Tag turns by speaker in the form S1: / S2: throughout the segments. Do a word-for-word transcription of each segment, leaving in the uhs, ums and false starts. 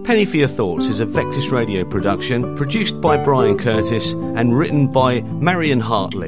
S1: Penny for Your Thoughts is a Vectis Radio production, produced by Brian Curtis and written by Marion Hartley.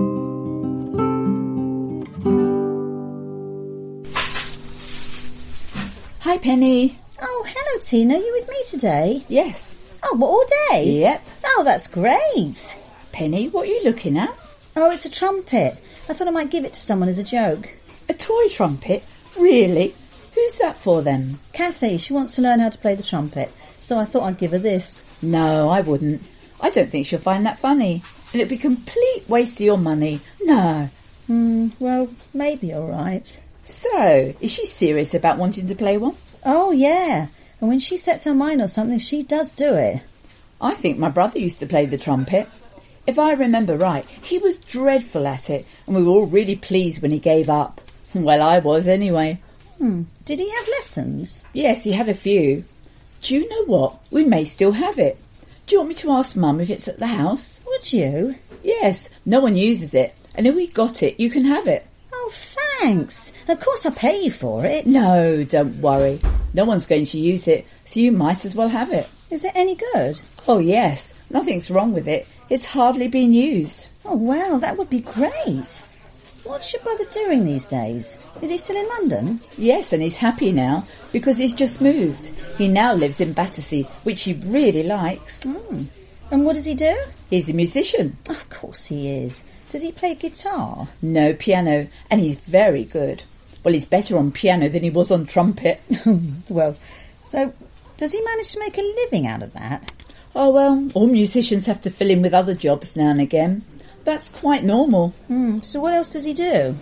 S2: Hi, Penny.
S3: Oh, hello, Tina. Are you with me today?
S2: Yes.
S3: Oh, what, all day?
S2: Yep.
S3: Oh, that's great.
S2: Penny, what are you looking at?
S3: Oh, it's a trumpet. I thought I might give it to someone as a joke.
S2: A toy trumpet? Really? Who's that for, then?
S3: Kathy. She wants to learn how to play the trumpet, so I thought I'd give her this.
S2: No, I wouldn't. I don't think she'll find that funny. And it'd be complete waste of your money. No.
S3: Hmm, well, maybe all right.
S2: So, is she serious about wanting to play one?
S3: Oh, yeah. And when she sets her mind on something, she does do it.
S2: I think my brother used to play the trumpet. If I remember right, he was dreadful at it, and we were all really pleased when he gave up. Well, I was anyway.
S3: Hmm. Did he have lessons?
S2: Yes, he had a few. Do you know what? We may still have it. Do you want me to ask Mum if it's at the house?
S3: Would you?
S2: Yes, no one uses it, and if we got it, you can have it.
S3: Oh, thanks. Of course I'll pay you for it.
S2: No, don't worry. No one's going to use it, so you might as well have it.
S3: Is it any good?
S2: Oh, yes. Nothing's wrong with it. It's hardly been used.
S3: Oh, well, that would be great. What's your brother doing these days? Is he still in London?
S2: Yes, and he's happy now, because he's just moved. He now lives in Battersea, which he really likes.
S3: Mm. And what does he do?
S2: He's a musician.
S3: Of course he is. Does he play guitar?
S2: No, piano, and he's very good. Well, he's better on piano than he was on trumpet.
S3: Well, so does he manage to make a living out of that?
S2: Oh, well, all musicians have to fill in with other jobs now and again. That's quite normal.
S3: Mm, so what else does he do?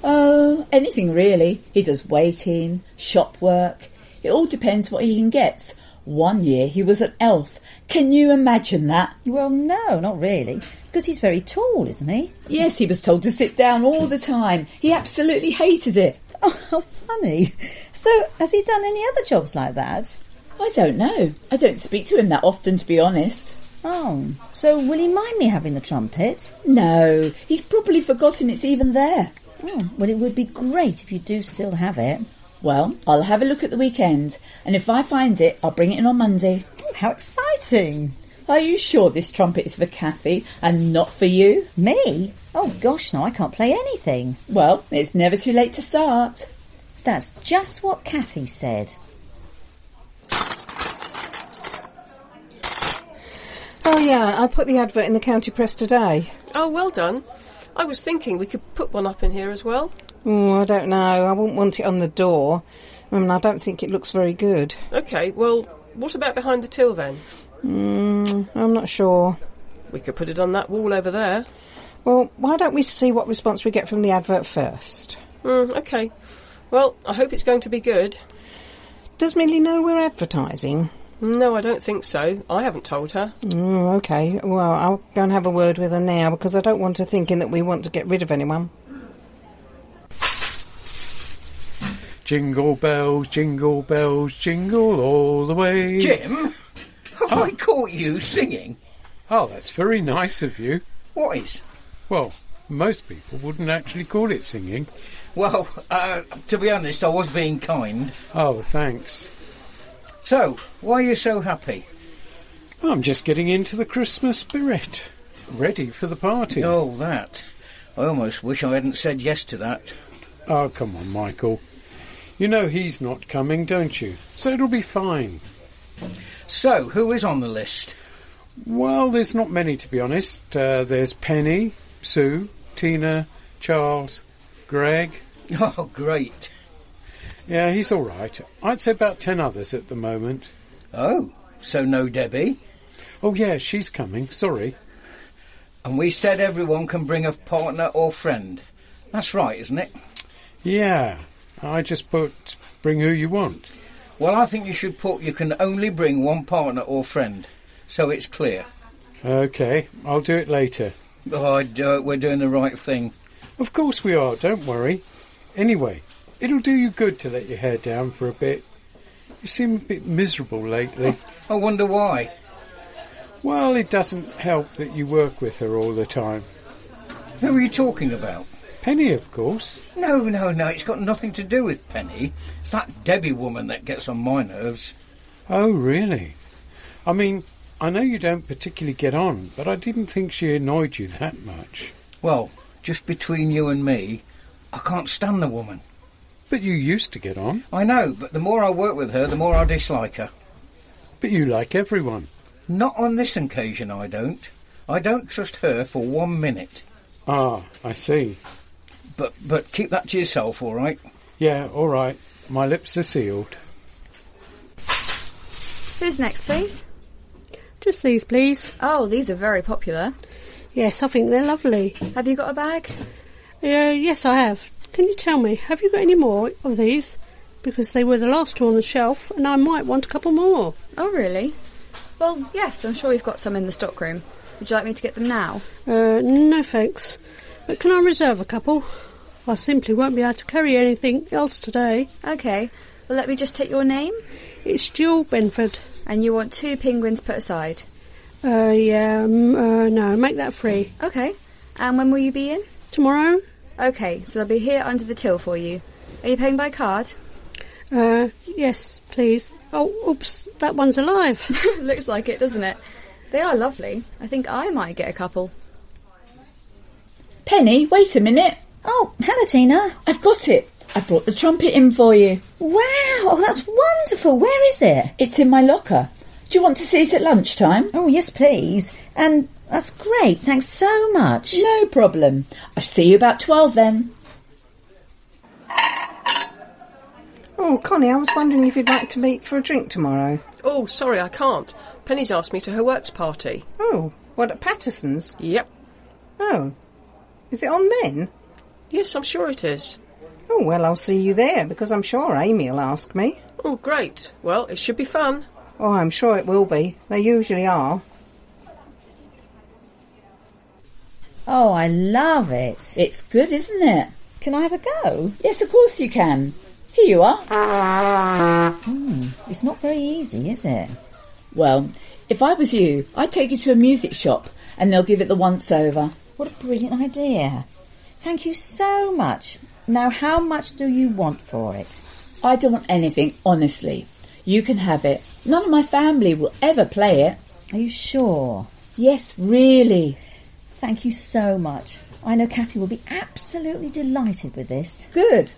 S2: Oh, anything really. He does waiting, shop work. It all depends what he can get. One year he was an elf. Can you imagine that?
S3: Well, no, not really. Because he's very tall, isn't he?
S2: Yes, he was told to sit down all the time. He absolutely hated it.
S3: Oh, how funny. So, has he done any other jobs like that?
S2: I don't know. I don't speak to him that often, to be honest.
S3: Oh, so will he mind me having the trumpet?
S2: No, he's probably forgotten it's even there.
S3: Oh, well, it would be great if you do still have it.
S2: Well, I'll have a look at the weekend, and if I find it, I'll bring it in on Monday.
S3: Oh, how exciting.
S2: Are you sure this trumpet is for Kathy and not for you?
S3: Me? Oh, gosh, no, I can't play anything.
S2: Well, it's never too late to start.
S3: That's just what Kathy said.
S4: Oh, yeah, I put the advert in the county press today.
S5: Oh, well done. I was thinking we could put one up in here as well.
S4: Oh, I don't know. I wouldn't want it on the door. I mean, I don't think it looks very good.
S5: OK, well, what about behind the till then?
S4: Mm, I'm not sure.
S5: We could put it on that wall over there.
S4: Well, why don't we see what response we get from the advert first?
S5: Mm, OK. Well, I hope it's going to be good.
S4: Does Millie know we're advertising?
S5: No, I don't think so. I haven't told her.
S4: Oh, OK. Well, I'll go and have a word with her now, because I don't want her thinking that we want to get rid of anyone.
S6: Jingle bells, jingle bells, jingle all the way.
S7: Jim, have
S6: oh.
S7: I caught you singing?
S6: Oh, that's very nice of you.
S7: What is?
S6: Well, most people wouldn't actually call it singing.
S7: Well, uh, to be honest, I was being kind.
S6: Oh, thanks.
S7: So, why are you so happy?
S6: I'm just getting into the Christmas spirit. Ready for the party.
S7: Oh, that. I almost wish I hadn't said yes to that.
S6: Oh, come on, Michael. You know he's not coming, don't you? So it'll be fine.
S7: So, who is on the list?
S6: Well, there's not many, to be honest. Uh, there's Penny, Sue, Tina, Charles, Greg.
S7: Oh, great.
S6: Yeah, he's all right. I'd say about ten others at the moment.
S7: Oh, so no Debbie?
S6: Oh, yeah, she's coming. Sorry.
S7: And we said everyone can bring a partner or friend. That's right, isn't it?
S6: Yeah. I just put bring who you want.
S7: Well, I think you should put you can only bring one partner or friend, so it's clear.
S6: OK, I'll do it later.
S7: Oh, I do, we're doing the right thing.
S6: Of course we are, don't worry. Anyway, it'll do you good to let your hair down for a bit. You seem a bit miserable lately.
S7: I wonder why.
S6: Well, it doesn't help that you work with her all the time.
S7: Who are you talking about?
S6: Penny, of course.
S7: No, no, no, it's got nothing to do with Penny. It's that Debbie woman that gets on my nerves.
S6: Oh, really? I mean, I know you don't particularly get on, but I didn't think she annoyed you that much.
S7: Well, just between you and me, I can't stand the woman.
S6: But you used to get on.
S7: I know, but the more I work with her, the more I dislike her.
S6: But you like everyone.
S7: Not on this occasion, I don't. I don't trust her for one minute.
S6: Ah, I see.
S7: But but keep that to yourself, all right?
S6: Yeah, all right. My lips are sealed.
S8: Who's next, please?
S9: Just these, please.
S8: Oh, these are very popular.
S9: Yes, I think they're lovely.
S8: Have you got a bag?
S9: Uh, yes, I have. Can you tell me, have you got any more of these? Because they were the last two on the shelf, and I might want a couple more.
S8: Oh, really? Well, yes, I'm sure we've got some in the stockroom. Would you like me to get them now?
S9: Uh, no thanks. But can I reserve a couple? I simply won't be able to carry anything else today.
S8: OK. Well, let me just take your name.
S9: It's Jill Benford.
S8: And you want two penguins put aside?
S9: Uh, yeah, um, uh, no, make that free.
S8: OK. And when will you be in?
S9: Tomorrow.
S8: OK, so they'll be here under the till for you. Are you paying by card?
S9: Uh, yes, please. Oh, oops, that one's alive.
S8: Looks like it, doesn't it? They are lovely. I think I might get a couple.
S2: Penny, wait a minute.
S3: Oh, hello, Tina.
S2: I've got it. I brought the trumpet in for you.
S3: Wow, oh, that's wonderful. Where is it?
S2: It's in my locker. Do you want to see it at lunchtime?
S3: Oh, yes, please. And that's great. Thanks so much.
S2: No problem. I'll see you about twelve then.
S4: Oh, Connie, I was wondering if you'd like to meet for a drink tomorrow.
S5: Oh, sorry, I can't. Penny's asked me to her works party.
S4: Oh, what, at Patterson's?
S5: Yep.
S4: Oh, is it on then?
S5: Yes, I'm sure it is.
S4: Oh, well, I'll see you there, because I'm sure Amy will ask me.
S5: Oh, great. Well, it should be fun.
S4: Oh, I'm sure it will be. They usually are.
S3: Oh, I love it.
S2: It's good, isn't it?
S3: Can I have a go?
S2: Yes, of course you can. Here you are.
S3: Hmm, it's not very easy, is it?
S2: Well, if I was you, I'd take you to a music shop and they'll give it the once-over.
S3: What a brilliant idea. Thank you so much. Now, how much do you want for it?
S2: I don't want anything, honestly. You can have it. None of my family will ever play it.
S3: Are you sure?
S2: Yes, really.
S3: Thank you so much. I know Kathy will be absolutely delighted with this.
S2: Good.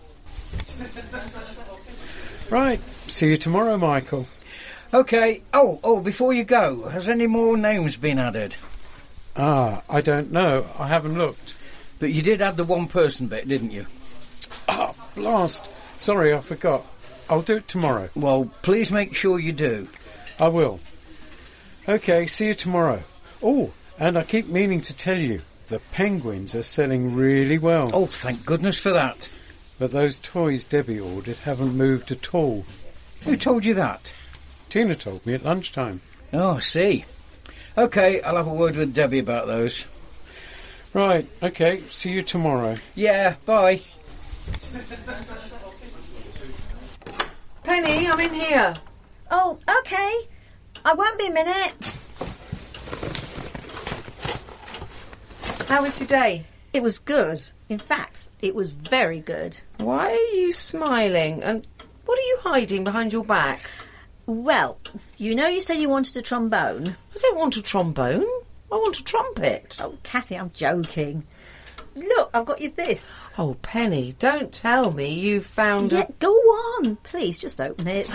S6: Right, see you tomorrow, Michael.
S7: OK. Oh, oh, before you go, has any more names been added?
S6: Ah, I don't know. I haven't looked.
S7: But you did add the one-person bit, didn't you?
S6: Ah, blast. Sorry, I forgot. I'll do it tomorrow.
S7: Well, please make sure you do.
S6: I will. OK, see you tomorrow. Oh, and I keep meaning to tell you, the penguins are selling really well.
S7: Oh, thank goodness for that.
S6: But those toys Debbie ordered haven't moved at all.
S7: Who told you that?
S6: Tina told me at lunchtime.
S7: Oh, I see. OK, I'll have a word with Debbie about those.
S6: Right, OK, see you tomorrow.
S7: Yeah, bye.
S10: Penny, I'm in here.
S3: Oh, OK. I won't be a minute.
S10: How was your day?
S3: It was good. In fact, it was very good.
S10: Why are you smiling? And what are you hiding behind your back?
S3: Well, you know you said you wanted a trombone.
S10: I don't want a trombone. I want a trumpet.
S3: Oh, Kathy, I'm joking. Look, I've got you this.
S10: Oh, Penny, don't tell me you found
S3: yeah,
S10: a...
S3: go on. Please, just open it.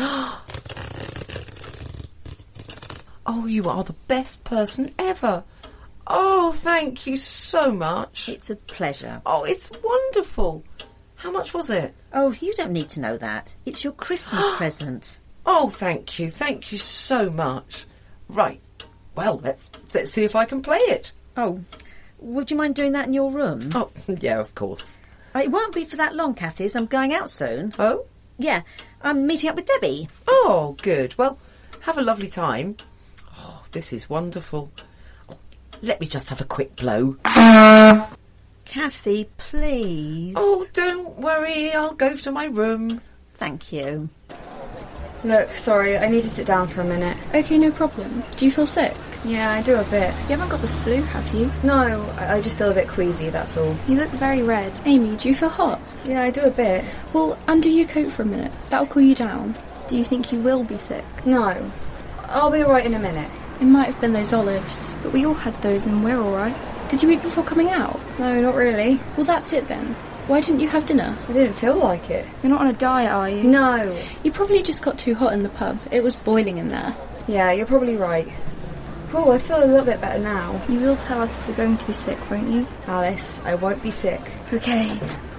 S10: Oh, you are the best person ever. Oh, thank you so much.
S3: It's a pleasure.
S10: Oh, it's wonderful. How much was it?
S3: Oh, you don't need to know that. It's your Christmas present.
S10: Oh, thank you. Thank you so much. Right. Well, let's let's see if I can play it.
S3: Oh, would you mind doing that in your room?
S10: Oh, yeah, of course.
S3: It won't be for that long, Kathy, as I'm going out soon.
S10: Oh?
S3: Yeah, I'm meeting up with Debbie.
S10: Oh, good. Well, have a lovely time. Oh, this is wonderful. Oh, let me just have a quick blow.
S3: Kathy, please.
S10: Oh, don't worry. I'll go to my room.
S3: Thank you.
S8: Look, sorry, I need to sit down for a minute.
S11: OK, no problem. Do you feel sick?
S8: Yeah, I do a bit.
S11: You haven't got the flu, have you?
S8: No, I, I just feel a bit queasy, that's all.
S11: You look very red. Amy, do you feel hot?
S8: Yeah, I do a bit.
S11: Well, undo your coat for a minute. That'll cool you down. Do you think you will be sick?
S8: No. I'll be alright in a minute.
S11: It might have been those olives, but we all had those and we're alright. Did you eat before coming out?
S8: No, not really.
S11: Well, that's it then. Why didn't you have dinner?
S8: I didn't feel like it.
S11: You're not on a diet, are you?
S8: No.
S11: You probably just got too hot in the pub. It was boiling in there.
S8: Yeah, you're probably right. Oh, I feel a little bit better now.
S11: You will tell us if you're going to be sick, won't you?
S8: Alice, I won't be sick.
S11: Okay.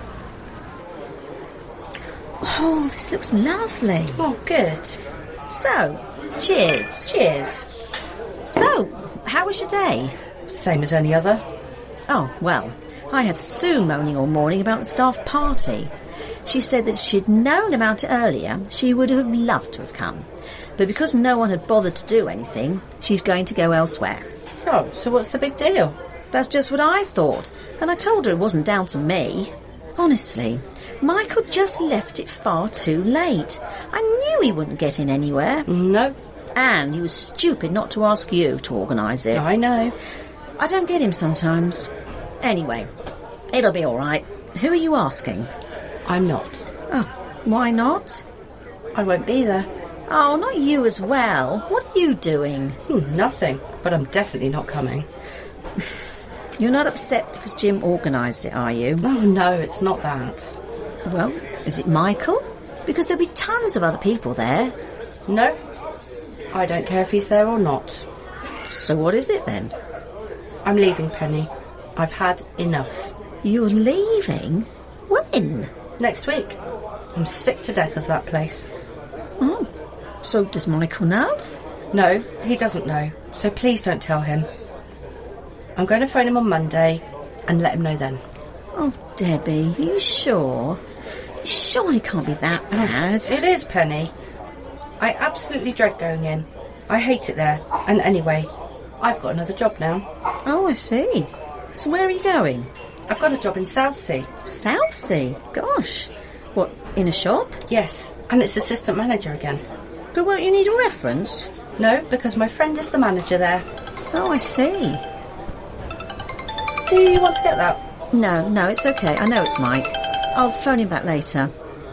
S3: Oh, this looks lovely.
S10: Oh, good.
S3: So, cheers.
S10: Cheers.
S3: So, how was your day?
S10: Same as any other.
S3: Oh, well, I had Sue moaning all morning about the staff party. She said that if she'd known about it earlier, she would have loved to have come. But because no one had bothered to do anything, she's going to go elsewhere.
S10: Oh, so what's the big deal?
S3: That's just what I thought, and I told her it wasn't down to me. Honestly, Michael just left it far too late. I knew he wouldn't get in anywhere.
S10: No.
S3: And he was stupid not to ask you to organise it.
S10: I know.
S3: I don't get him sometimes. Anyway, it'll be all right. Who are you asking?
S10: I'm not.
S3: Oh, why not?
S10: I won't be there.
S3: Oh, not you as well. What are you doing?
S10: Hmm, nothing, but I'm definitely not coming.
S3: You're not upset because Jim organised it, are you?
S10: Oh, no, it's not that.
S3: Well, is it Michael? Because there'll be tons of other people there.
S10: No, I don't care if he's there or not.
S3: So what is it then?
S10: I'm leaving, Penny. I've had enough.
S3: You're leaving? When?
S10: Next week. I'm sick to death of that place.
S3: Oh, so does Michael know?
S10: No, he doesn't know, so please don't tell him. I'm going to phone him on Monday and let him know then.
S3: Oh, Debbie, are you sure? It surely can't be that bad.
S10: It is, Penny. I absolutely dread going in. I hate it there. And anyway, I've got another job now.
S3: Oh, I see. So where are you going?
S10: I've got a job in Southsea.
S3: Southsea? Gosh. What, in a shop?
S10: Yes, and it's assistant manager again.
S3: But won't you need a reference?
S10: No, because my friend is the manager there.
S3: Oh, I see.
S10: Do you want to get that?
S3: No, no, it's okay. I know it's Mike. I'll phone him back later.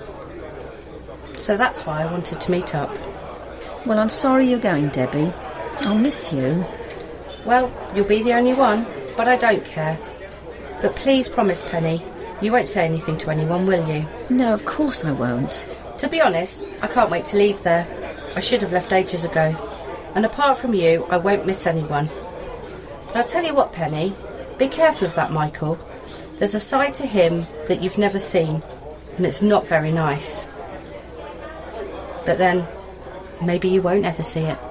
S10: So that's why I wanted to meet up.
S3: Well, I'm sorry you're going, Debbie. I'll miss you.
S10: Well, you'll be the only one, but I don't care. But please promise, Penny, you won't say anything to anyone, will you?
S3: No, of course I won't.
S10: To be honest, I can't wait to leave there. I should have left ages ago. And apart from you, I won't miss anyone. But I'll tell you what, Penny, be careful of that Michael. There's a side to him that you've never seen, and it's not very nice. But then, maybe you won't ever see it.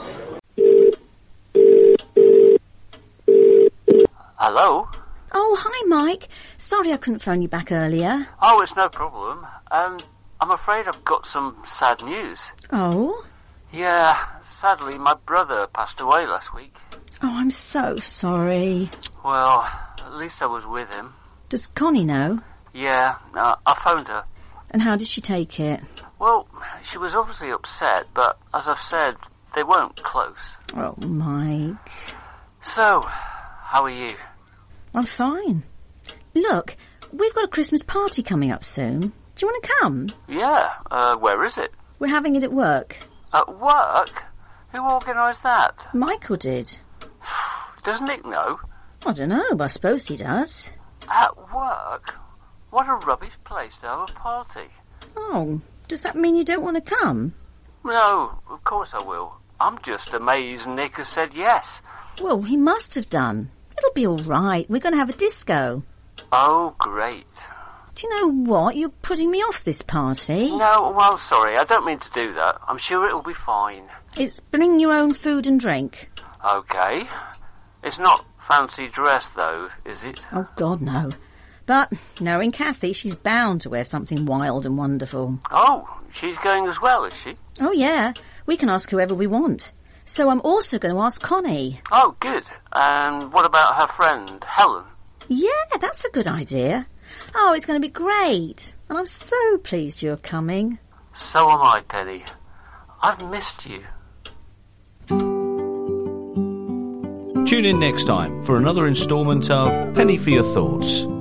S1: Hello?
S3: Oh, hi, Mike. Sorry I couldn't phone you back earlier.
S1: Oh, it's no problem. Um, I'm afraid I've got some sad news.
S3: Oh?
S1: Yeah, sadly, my brother passed away last week.
S3: Oh, I'm so sorry.
S1: Well, at least I was with him.
S3: Does Connie know?
S1: Yeah, uh, I phoned her.
S3: And how did she take it?
S1: Well, she was obviously upset, but as I've said, they weren't close.
S3: Oh, Mike.
S1: So, how are you?
S3: I'm fine. Look, we've got a Christmas party coming up soon. Do you want to come?
S1: Yeah, uh, where is it?
S3: We're having it at work.
S1: At work? Who organised that?
S3: Michael did.
S1: Does Nick know?
S3: I don't know, but I suppose he does.
S1: At work? What a rubbish place to have a party.
S3: Oh, does that mean you don't want to come?
S1: No, of course I will. I'm just amazed Nick has said yes.
S3: Well, he must have done. It'll be all right. We're going to have a disco.
S1: Oh, great.
S3: Do you know what? You're putting me off this party.
S1: No, well, sorry, I don't mean to do that. I'm sure it'll be fine.
S3: It's bring your own food and drink.
S1: OK. It's not fancy dress, though, is it?
S3: Oh, God, no. But, knowing Kathy, she's bound to wear something wild and wonderful.
S1: Oh, she's going as well, is she?
S3: Oh, yeah. We can ask whoever we want. So I'm also going to ask Connie.
S1: Oh, good. And what about her friend, Helen?
S3: Yeah, that's a good idea. Oh, it's going to be great. And I'm so pleased you're coming.
S1: So am I, Penny. I've missed you. Tune in next time for another instalment of Penny for Your Thoughts.